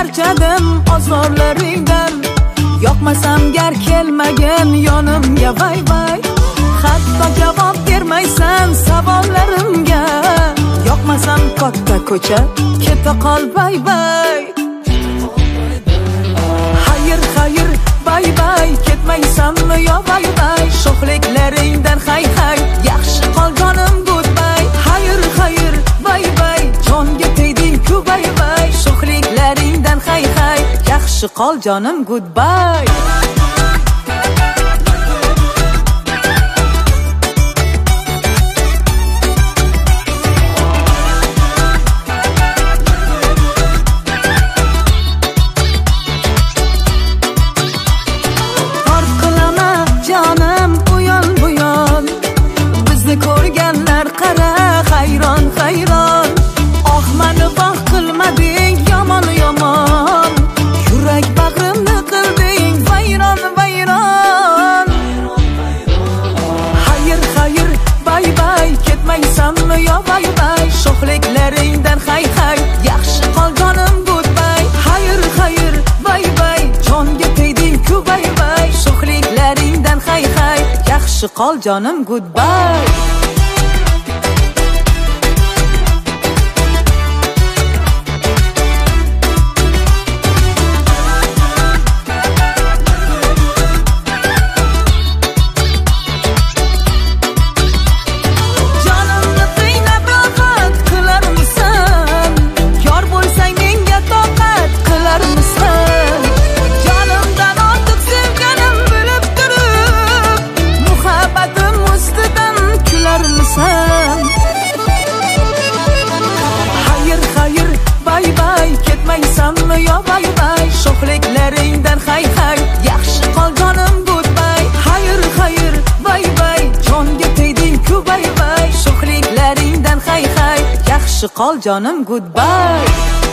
charchadim ozorlaringdan. Yoqmasam gar kelmagin yonimga vay vay. Hatto javob bermaysan savollarimga. Yoqmasam katta ko'cha keta qol vay vay. Xayr xayr vay vay, ketmaysanmi yo vay vay. Sho'xliklaringdan hay hay, yaxshi qol jonim goodbye. Xayr xayr vay vay, jonga tegding-ku vay vay. Sho'xliklaringdan hay hay, yaxshi qol jonim goodbye. Ko'rganlar qara hayron hayron. Oh meni voh qilmading yomon yomon. Yurak bag'rimni qilding vayron vayron. Xayr xayr vay vay, ketmaysanmi yo vay vay. Sho'xliklaringdan hay hay, yaxshi qol jonim goodbye. Xayr xayr vay vay, jonga tegding-ku vay vay. Sho'xliklaringdan hay hay, yaxshi qol jonim goodbye. Xayr xayr vay vay, ketmaysanmi yo vay vay. Sho'xliklaringdan hay hay, yaxshi qol jonim goodbye. Xayr xayr vay vay, jonga tegding-ku vay vay. Sho'xliklaringdan hay hay, yaxshi qol jonim goodbye.